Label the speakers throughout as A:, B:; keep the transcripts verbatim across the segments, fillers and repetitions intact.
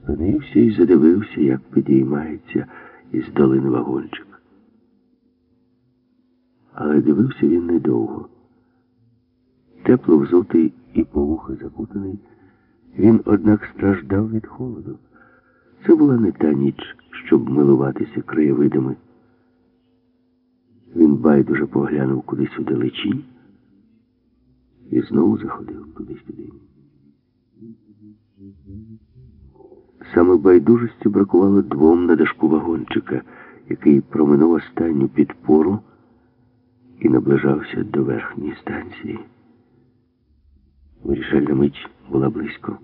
A: Спинився і задивився, як підіймається із долини вагончик. Але дивився він недовго. Тепло взутий і по вуха закутаний, він, однак, страждав від холоду. Це була не та ніч, щоб милуватися краєвидами. Він байдуже поглянув кудись у далечінь і знову заходив туди-сюди. Саме байдужості бракувало двом на дашку вагончика, який проминув останню підпору і наближався до верхньої станції. Вирішальна мить була близько.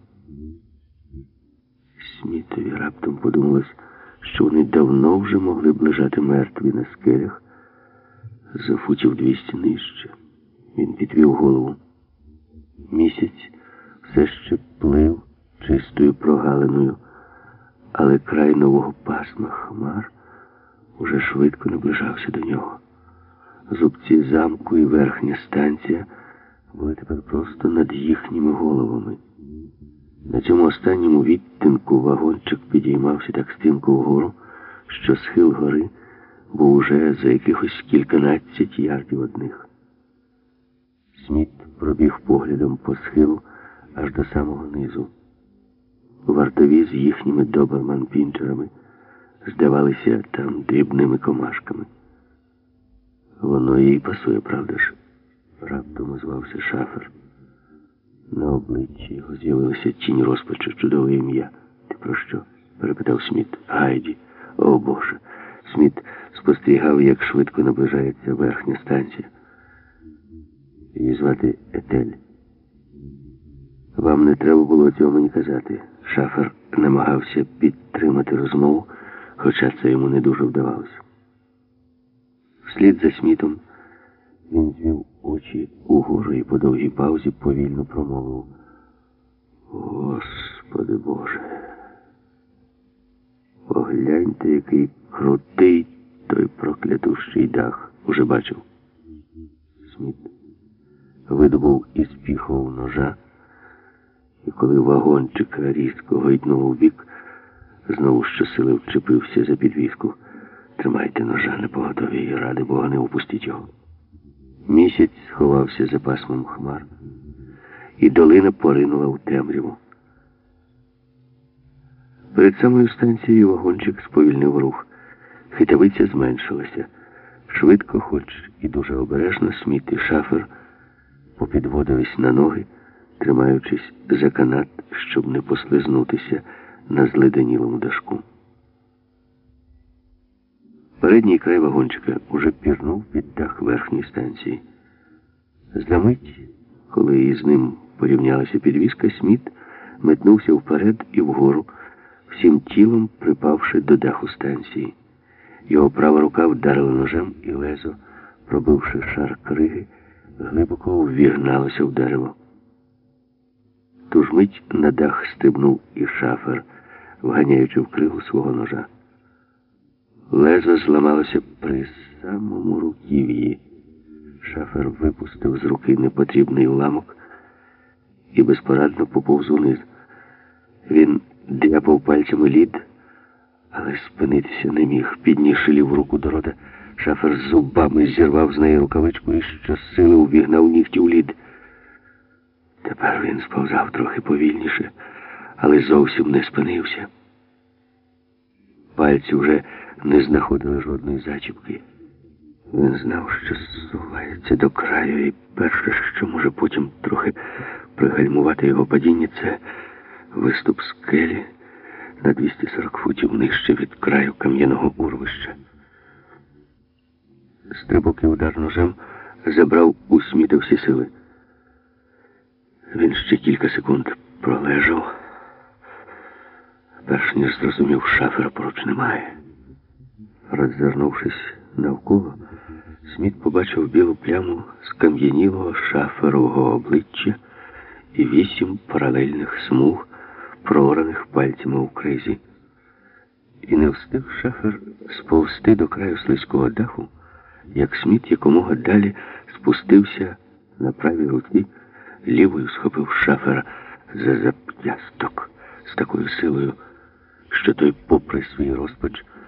A: Смітові раптом подумалось, що вони давно вже могли б лежати мертві на скелях за футів двісті нижче. Він підвів голову. Місяць все ще плив чистою прогалиною, але край нового пасма хмар уже швидко наближався до нього. Зубці замку і верхня станція були тепер просто над їхніми головами. На цьому останньому відтинку вагончик підіймався так стрімко вгору, що схил гори був уже за якихось кільканадцять ярдів од них. Сміт пробіг поглядом по схилу аж до самого низу. Вартові з їхніми доберман-пінчерами здавалися там дрібними комашками. Воно їй пасує, правда ж? Раптом озвався Шафер. На обличчі його з'явилася тінь розпачу, чудове ім'я. Ти про що? Перепитав Сміт. Гайді. О, Боже. Сміт спостерігав, як швидко наближається верхня станція. Її звати Етель. Вам не треба було цього мені казати. Шафер намагався підтримати розмову, хоча це йому не дуже вдавалося. Вслід за Смітом він звів очі угору і по довгій паузі повільно промовив: Господи Боже, погляньте, який крутий той проклятущий дах. Уже бачив? Сміт видобув із піхов ножа, і коли вагончика різко гойднув у бік, знову щосили вчепився за підвіску. Тримайте ножа на поготові і, ради Бога, не упустіть його. Місяць сховався за пасмом хмар, і долина поринула в темряву. Перед самою станцією вагончик сповільнив рух. Хитавиця зменшилася. Швидко, хоч і дуже обережно, Сміт і Шафер попідводились на ноги, тримаючись за канат, щоб не послизнутися на зледенілому дашку. Передній край вагончика уже пірнув під дах верхньої станції. За мить, коли із ним порівнялася підвіска, Сміт метнувся вперед і вгору, всім тілом припавши до даху станції. Його права рука вдарила ножем, і лезо, пробивши шар криги, глибоко ввігналося в дерево. Ту ж мить на дах стрибнув і Шафер, вганяючи в кригу свого ножа. Лезо зламалося при самому руків'ї. Шафер випустив з руки непотрібний уламок і безпорадно поповз униз. Він дряпав пальцями лід, але спинитися не міг. Піднісши ліву руку до рота, Шафер з зубами зірвав з неї рукавичку і щосили увігнав нігті у лід. Тепер він сповзав трохи повільніше, але зовсім не спинився. Пальці вже не знаходили жодної зачіпки. Він знав, що зсувається до краю, і перше, що може потім трохи пригальмувати його падіння, це виступ скелі на двісті сорок футів нижче від краю кам'яного урвища. Стрибок і удар ножем забрав у Сміта всі сили. Він ще кілька секунд пролежав, перш ніж зрозумів, Шафера поруч немає. Роззирнувшись навколо, Сміт побачив білу пляму скам'янілого Шаферового обличчя і вісім паралельних смуг, прораних пальцями у кризі. І не встиг Шафер сповзти до краю слизького даху, як Сміт якомога далі спустився на правій руці, лівою схопив Шафера за зап'ясток з такою силою, що той, попри свій розпач,